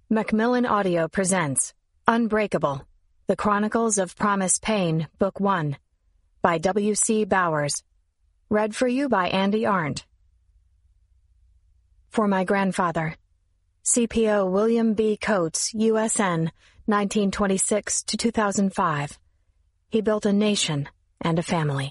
Macmillan Audio presents Unbreakable, The Chronicles of Promise Pain, Book 1, by W.C. Bowers. Read for you by Andy Arndt. For my grandfather, CPO William B. Coates, USN, 1926 to 2005. He built a nation and a family.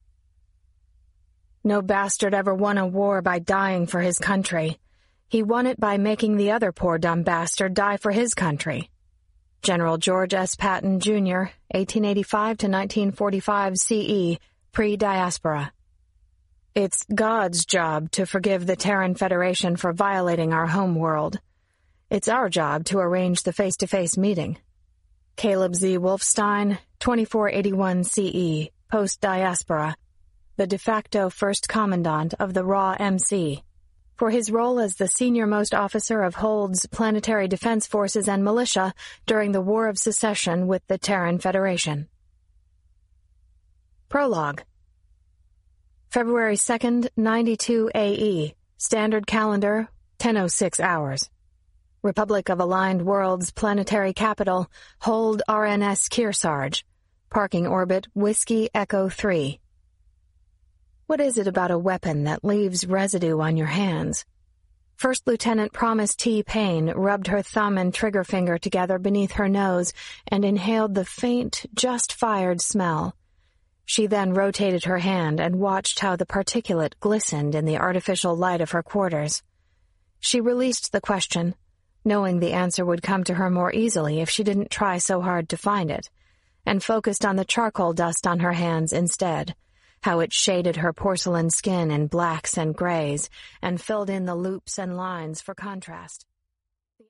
No bastard ever won a war by dying for his country. He won it by making the other poor dumb bastard die for his country. General George S. Patton, Jr., 1885 to 1945 CE, pre-diaspora. It's God's job to forgive the Terran Federation for violating our home world. It's our job to arrange the face-to-face meeting. Caleb Z. Wolfstein, 2481 CE, post-diaspora, the de facto first commandant of the RAW MC. For his role as the senior-most officer of Hold's Planetary Defense Forces and Militia during the War of Secession with the Terran Federation. Prologue. February 2nd, 92 AE, Standard Calendar, 10:06 hours. Republic of Aligned Worlds Planetary Capital, Hold RNS Kearsarge, Parking Orbit Whiskey Echo 3. What is it about a weapon that leaves residue on your hands? First Lieutenant Promise T. Payne rubbed her thumb and trigger finger together beneath her nose and inhaled the faint, just-fired smell. She then rotated her hand and watched how the particulate glistened in the artificial light of her quarters. She released the question, knowing the answer would come to her more easily if she didn't try so hard to find it, and focused on the charcoal dust on her hands instead, how it shaded her porcelain skin in blacks and grays and filled in the loops and lines for contrast.